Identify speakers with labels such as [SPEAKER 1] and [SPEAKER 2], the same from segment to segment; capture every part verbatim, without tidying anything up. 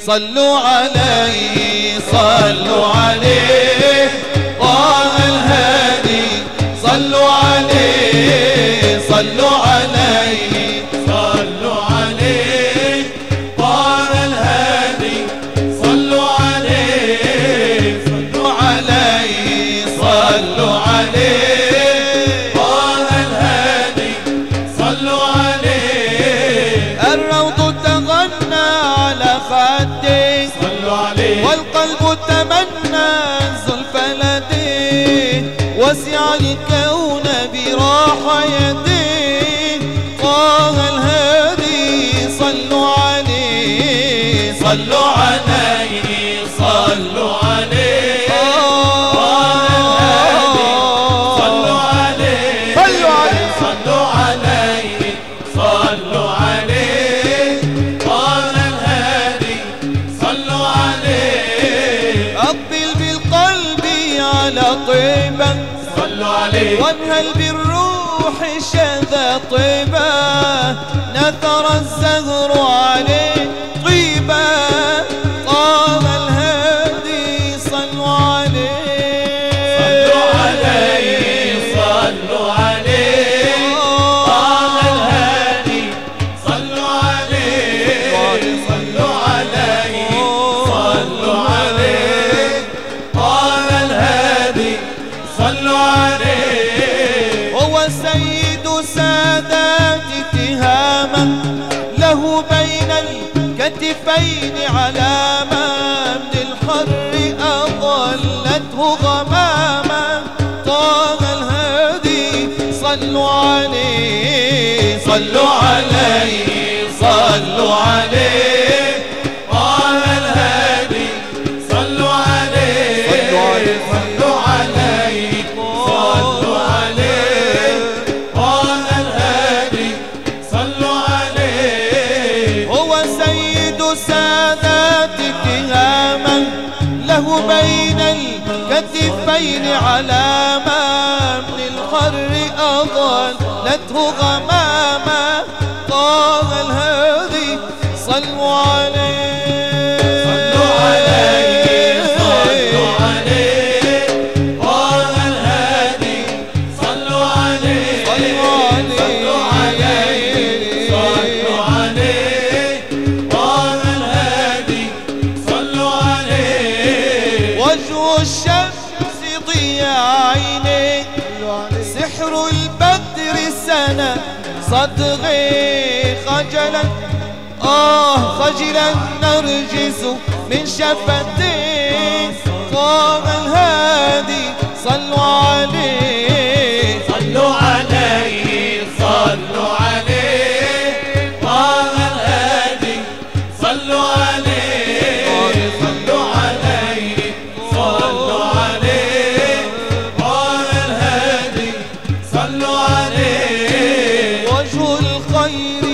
[SPEAKER 1] صلوا عليه صلوا عليه طه الهادي صلوا عليه صلوا عليه
[SPEAKER 2] صلوا عليه طه الهادي صلوا عليه
[SPEAKER 1] صلوا عليه صلوا عليه
[SPEAKER 2] طه الهادي صلوا عليه
[SPEAKER 1] الروض تغنى على خده
[SPEAKER 2] صلوا عليه
[SPEAKER 1] والقلب تمنى زلف لديه وسع الكون براح يديه طه الهادي صلوا عليه
[SPEAKER 2] صلوا عليه صلوا عليه طه الهادي صلوا عليه
[SPEAKER 1] صلوا عليه
[SPEAKER 2] صلوا عليه صلوا عليه طه الهادي صلوا عليه
[SPEAKER 1] أقبل بالقلب على طيبة
[SPEAKER 2] صلوا عليه
[SPEAKER 1] وانهل بالروح شذا طيبة نثر الزهر عليه طيبة طه الهادي صلوا عليه
[SPEAKER 2] صلوا عليه صلوا عليه طه الهادي صلوا عليه صلوا عليه صلوا عليه طه الهادي صلوا عليه
[SPEAKER 1] هو سيد سادات تهامة له بين الكتفين علامة من الحر أظلته غمامة طه الهادي صلوا عليه
[SPEAKER 2] صلوا عليه صلوا عليه طه الهادي صلوا عليه صلوا عليه صلوا عليه طه الهادي صلوا عليه
[SPEAKER 1] هو سيد سادات تهامة له بين الكتفين علامة من الحر أظلته غمامة طه الهادي صلوا عليه
[SPEAKER 2] صلوا عليه صلوا عليه طه الهادي صلوا عليه صلوا عليه صلوا عليه طه الهادي صلوا عليه
[SPEAKER 1] وجه الشمس ضياء عينيه سحر البدر سنة صدغي خجلا آه خجلا نرجس من شفتيه طه الهادي صلوا عليه
[SPEAKER 2] صلوا عليه صلوا عليه طه الهادي صلوا عليه صلوا عليه صلوا عليه طه الهادي صلوا عليه
[SPEAKER 1] وجه الخير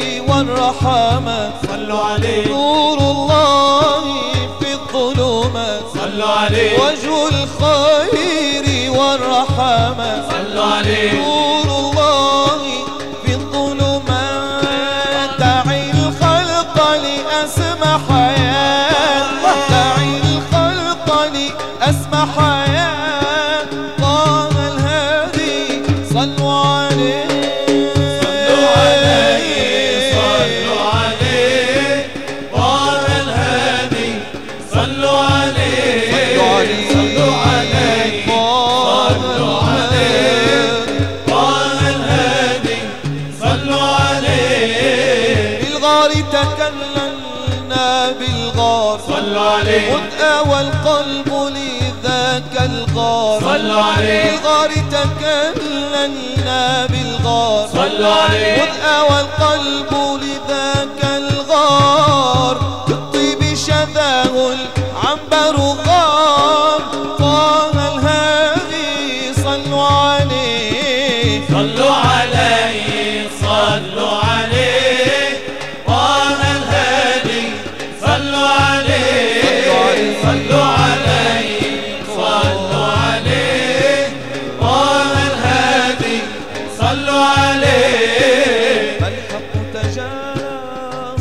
[SPEAKER 1] والرحمة
[SPEAKER 2] صلوا عليه
[SPEAKER 1] نور الله في الظلمات
[SPEAKER 2] صلوا عليه
[SPEAKER 1] وجه الخير والرحمة
[SPEAKER 2] صلوا عليه
[SPEAKER 1] نور الله في الظلمات دعي الخلق لأسمى حياة دعي الخلق لأسمى حياة طه الهادي صلوا عليه
[SPEAKER 2] صلوا عليه صلوا عليه طه الهادي صلوا عليه صلوا عليه صلوا عليه طه الهادي صلوا عليه
[SPEAKER 1] بالغار تكللنا بالغار
[SPEAKER 2] صلوا عليه
[SPEAKER 1] قد آوى القلب لذاك الغار
[SPEAKER 2] صلوا عليه
[SPEAKER 1] بالغار تكللنا بالغار
[SPEAKER 2] صلوا عليه
[SPEAKER 1] قد آوى القلب لذاك الغار بالطيب شذاه العنبر غار طه الهادي صلوا عليه
[SPEAKER 2] صلوا عليه صلوا عليه طه الهادي صلوا عليه صلوا عليه صلوا عليه طه الهادي صلوا عليه
[SPEAKER 1] الحق تجلى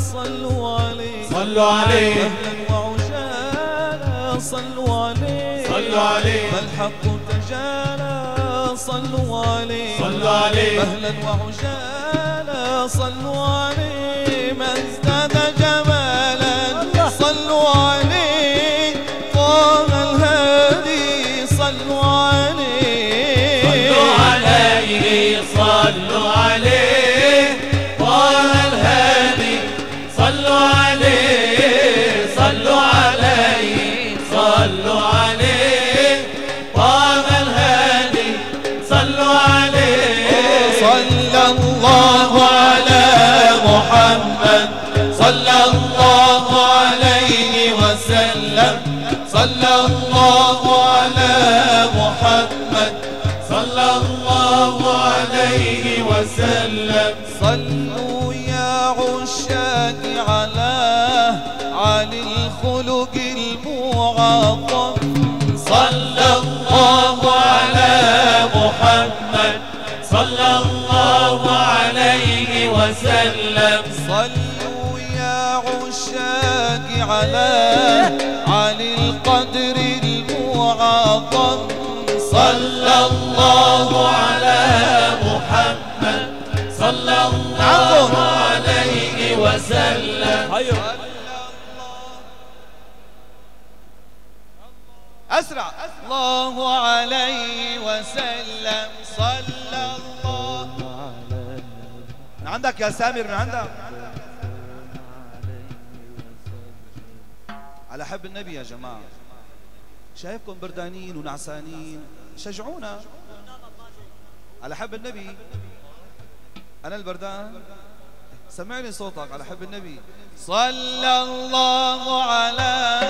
[SPEAKER 2] عليه
[SPEAKER 1] مهلا وعجالا صلوا عليه
[SPEAKER 2] صلوا عليه
[SPEAKER 1] فالحق تجالى صلوا عليه
[SPEAKER 2] صلوا عليه
[SPEAKER 1] مهلا وعجالا صلوا عليه ما ازداد جمالا صلوا عليه طه الهادي صلوا عليه
[SPEAKER 2] صلوا عليه صلوا عليه طه الهادي صلوا عليه صلوا عليه صلوا عليه طه الهادي صلوا عليه
[SPEAKER 1] صلى الله على محمد صلى الله عليه وسلم صلى الله على محمد
[SPEAKER 2] صلى الله عليه وسلم
[SPEAKER 1] صلوا يا عشاق على علي الخلق المعظم
[SPEAKER 2] صلى الله على محمد صلى الله عليه وسلم
[SPEAKER 1] صلوا يا عشاق على علي القدر المعظم
[SPEAKER 2] صلى الله على محمد صلى الله عليه وسلم
[SPEAKER 1] أسرع الله عليه وسلم صلى الله من عندك يا سامر من عندك على حب النبي يا جماعة شايفكم بردانين ونعسانين شجعونا على حب النبي أنا البردان سمعني صوتك على حب النبي صلى الله على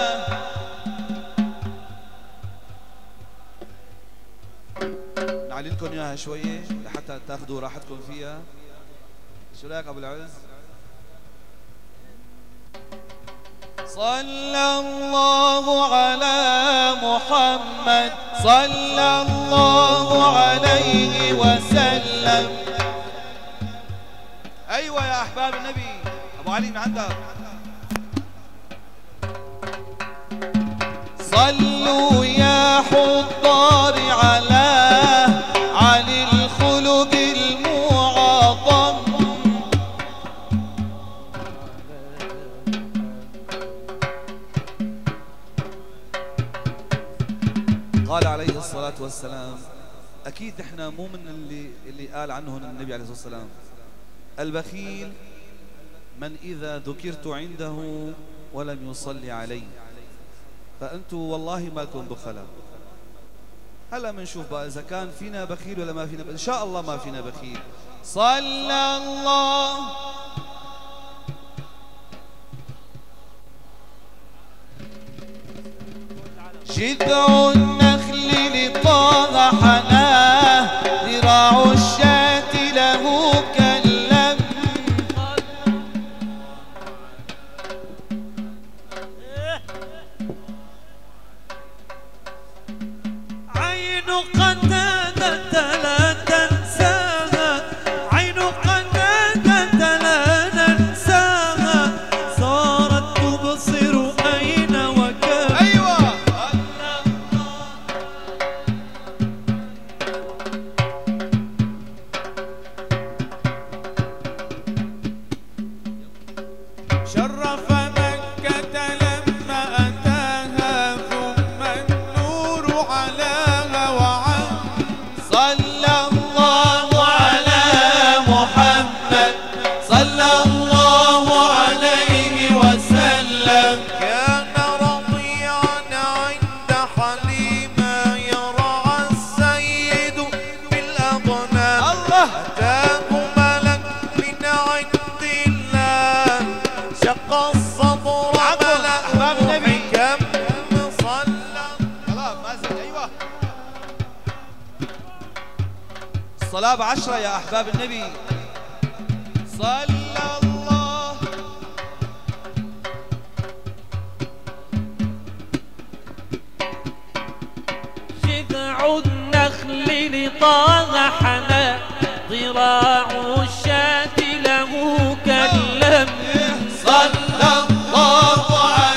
[SPEAKER 1] نعلي لكم اياها شويه لحتى تاخذوا راحتكم فيها. شو رايك ابو العز؟ صلى الله على محمد صلى الله عليه وسلم. ايوه يا احباب النبي. ابو علي من عندك. صلوا يا حضار على علي الخلق المعظم. قال عليه الصلاة والسلام أكيد إحنا مو من اللي اللي قال عنهم النبي عليه الصلاة والسلام البخيل من إذا ذكرت عنده ولم يصلي علي. فأنتوا والله ما لكم بخلاء. هلا بنشوف بقى إذا كان فينا بخيل ولا ما فينا بخيل. إن شاء الله ما فينا بخيل. صلى الله جذع النخل لطه حناه ذراع الشاة له كاللم.
[SPEAKER 2] عين قتادة لا تنساها عين قتادة لا ننساها صارت تبصر أين وكان.
[SPEAKER 1] أيوة
[SPEAKER 2] شرف مكة لما أتاها ثم النور علاها وعم.
[SPEAKER 1] صلى الله على محمد صلى الله عليه وسلم.
[SPEAKER 2] كان رضيعا عند حليمة يرعى السيد بالأضنان.
[SPEAKER 1] الله
[SPEAKER 2] أتاه ملك من عند الله شق الصدر ملأ
[SPEAKER 1] أحباب النبي.
[SPEAKER 2] كم صلى.
[SPEAKER 1] خلاص ما زال. أيوة الصلاة بعشرة يا أحباب النبي. صلى الله
[SPEAKER 3] جذع النخل لطه حنى ذراع الشاة له كاللم.
[SPEAKER 1] صلى الله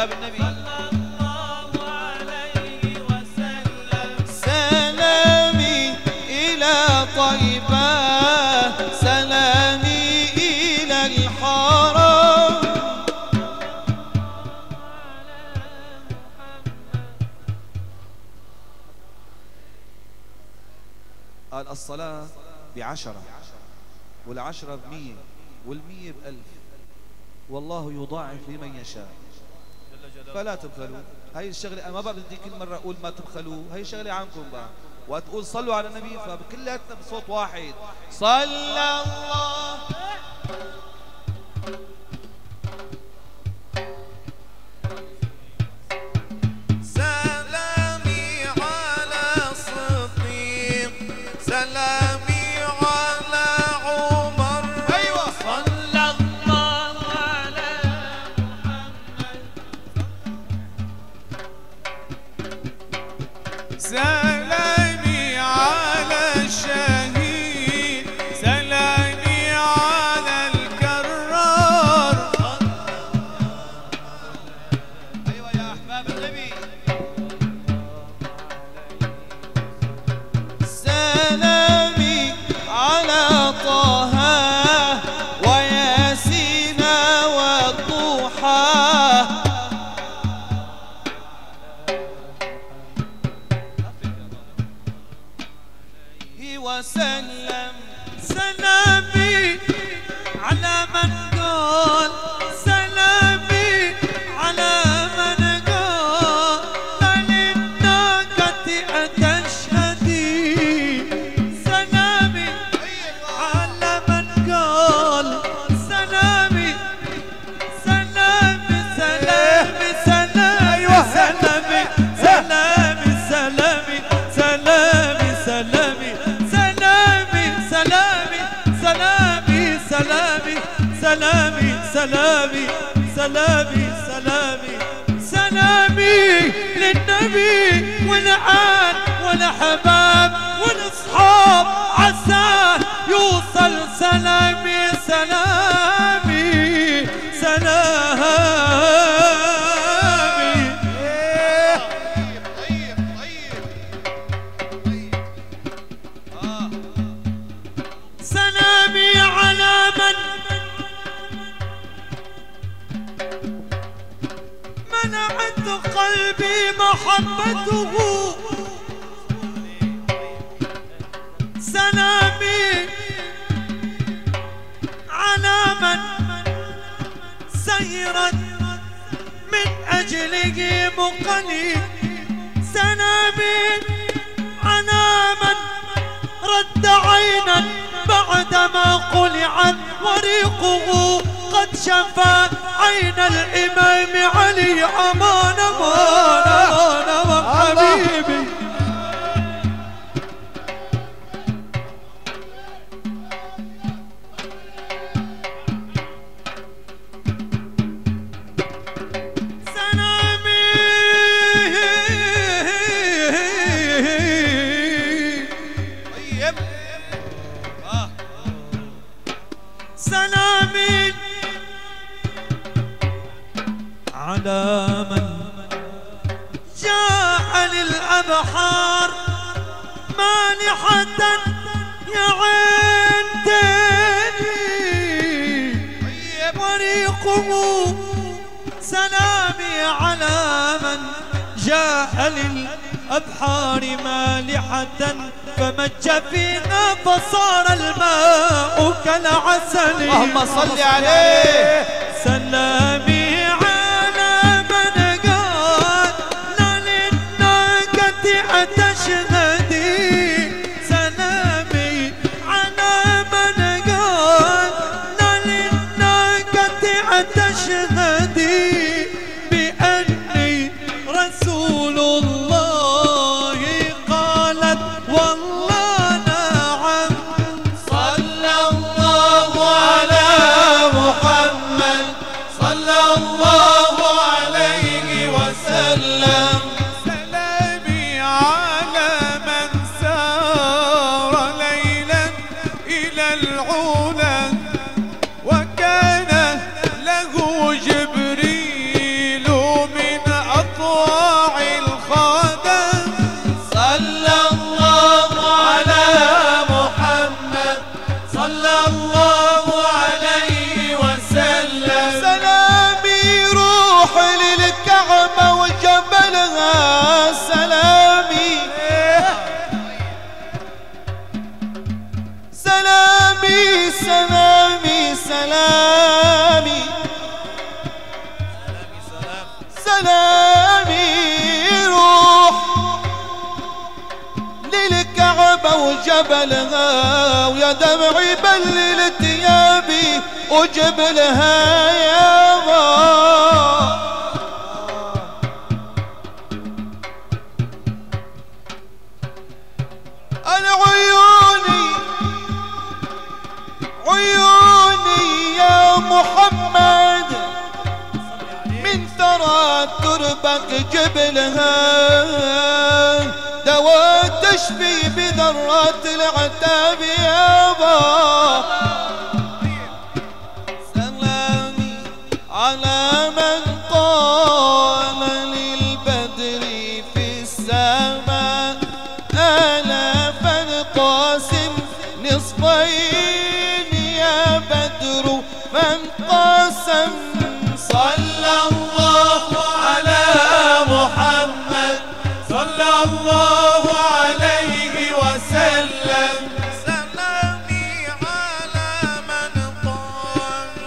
[SPEAKER 1] أحباب النبي.
[SPEAKER 3] صلى الله عليه وسلم.
[SPEAKER 2] سلامي إلى طيبة، سلامي إلى الحرم.
[SPEAKER 1] قال الصلاة بعشرة، والعشرة بمية، والمية بألف، والله يضاعف لمن يشاء. فلا تبخلوا. هاي الشغلة أنا ما بقى بدي كل مرة أقول ما تبخلوا، هاي الشغلة عنكم بقى. وتقول صلوا على النبي فكلاتنا بصوت واحد صلى الله.
[SPEAKER 2] سلامي على صديق، سلامي على عمر.
[SPEAKER 1] أيوة
[SPEAKER 3] صلى الله على
[SPEAKER 2] سلامي على الشهيد، سلامي على الكرار.
[SPEAKER 1] أيوة يا أحباب النبي.
[SPEAKER 2] سلامي على طه وياسين والضحى. وسلم سلامي على من قال، سلامي على من قال للناقة أتشهدي. سلامي على من قال، سلامي سلامي سلامي سلامي سلامي سلامي سلامي سلامي سلامي سلامي سلامي سلامي سلامي سلامي سلامي سلامي للنبي والآل والأحباب والأصحاب، عساه يوصل سلامي سلامي سلامي.
[SPEAKER 1] طيب طيب طيب. آه.
[SPEAKER 2] سلامي على من منعت قلبي محبته. سلامي على من سيرت من أجله مقلي. سلامي على من رد عينا بعدما قلعت وريقه قد شفى عين الإمام علي. أمان أمان أمان حبيبي. سلامي
[SPEAKER 1] طيب. آه.
[SPEAKER 2] سلامي على من جاء للأبحار مانحة يا عين تاني وريقه. سلامي على من جاء للأبحار مالحة فمج فينا فصار الماء كالعسل.
[SPEAKER 1] اللهم صل عليه.
[SPEAKER 2] سلامي على من قال لا للناقة أتشهدي. سلامي على من قال لا للناقة أتشهدي بأني رسول الله. قالت والله نعم. صلى الله على محمد، صلى الله عليه وسلم. سلامي على من سار ليلا إلى العلا وكان له جبلها ويا دمعي بلل ثيابي وجب لها يابا. أنا عيوني عيوني يا محمد من ثرى تربك جبلها دواء تشفي بذرات العتاب يابا. سلامي على من قال للبدر في السماء ألا فانقاسم نصفين يا بدر فانقسم.
[SPEAKER 3] صلى الله على محمد صلى الله عليه وسلم. سلامي على من قال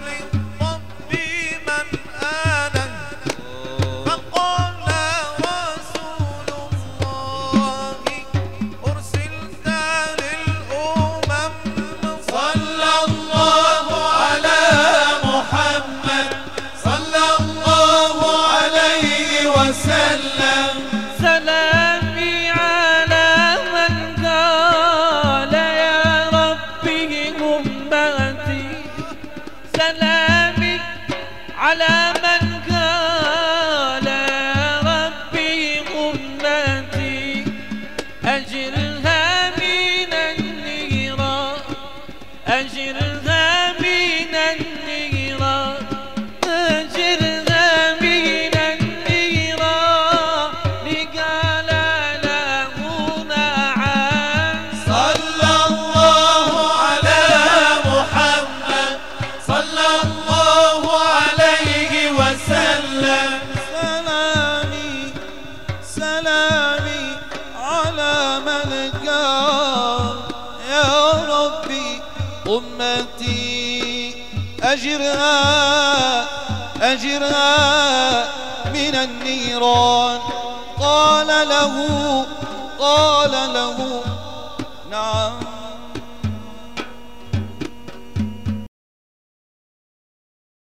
[SPEAKER 3] لربي من آمن فقال رسول الله أرسلت للأمم. صلى الله على محمد صلى الله عليه وسلم. سلامي على من قال يا ربي أمتي. سلامي على من قال يا ربي أمتي أجرها من النيران أجرها من النيران أجرها من النيران لقال له نعم. صلى الله على محمد صلى الله عليه وسلم.
[SPEAKER 2] سلامي سلامي على من قال يا ربي أمتي أجرها أجرها من النيران. قال له قال له نعم